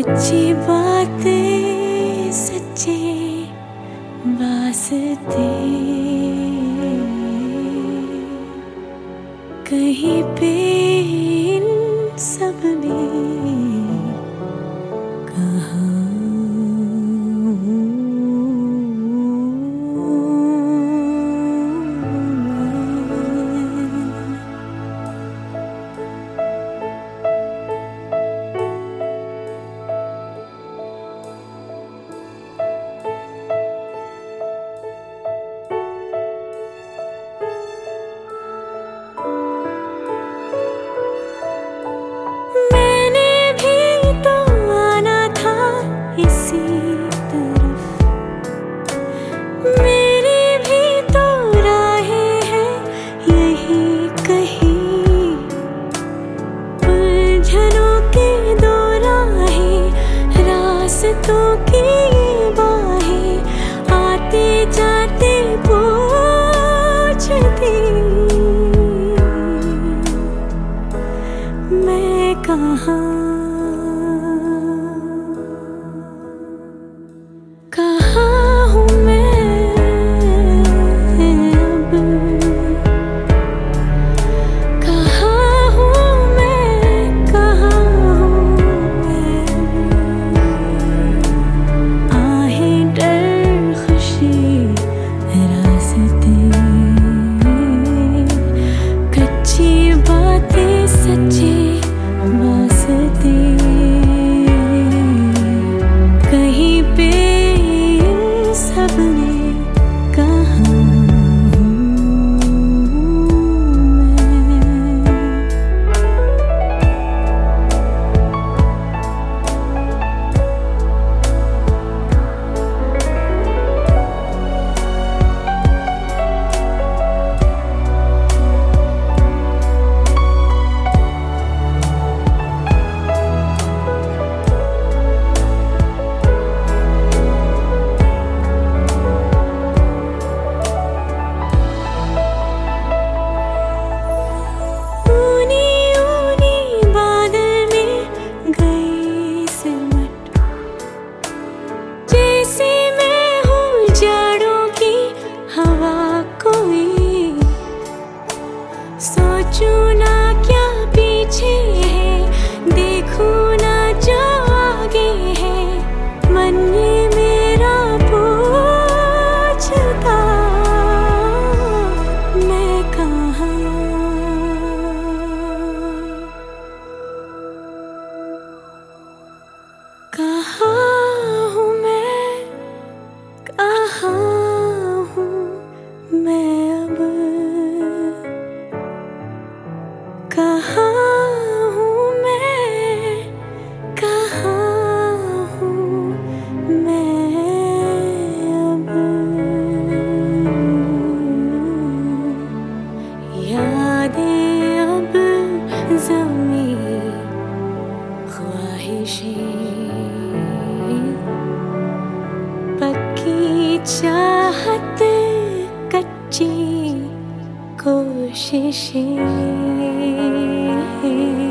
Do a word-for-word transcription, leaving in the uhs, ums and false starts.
कच्ची बातें सच्चे वास्ते कहीं पे इन सब ने कहा। तो की बाहें आते जाते पूछती मैं कहाँ कहाँ हूँ मैं अब, कहाँ हूँ मैं, कहाँ हूँ मैं। सच्चे वास्ते कहीं पे सब ने कहा। सोचूं ना क्या पीछे है, देखूं ना जो आगे है, मन ये मेरा पूछता मैं कहाँ। कहाँ हूँ मैं, कहाँ हूँ मैं अब, कहाँ हूँ मैं, कहाँ हूँ मैं अब। यादें अब ज़मीं ख्वाहिशें, पक्की चाहत कच्ची कोशिशें।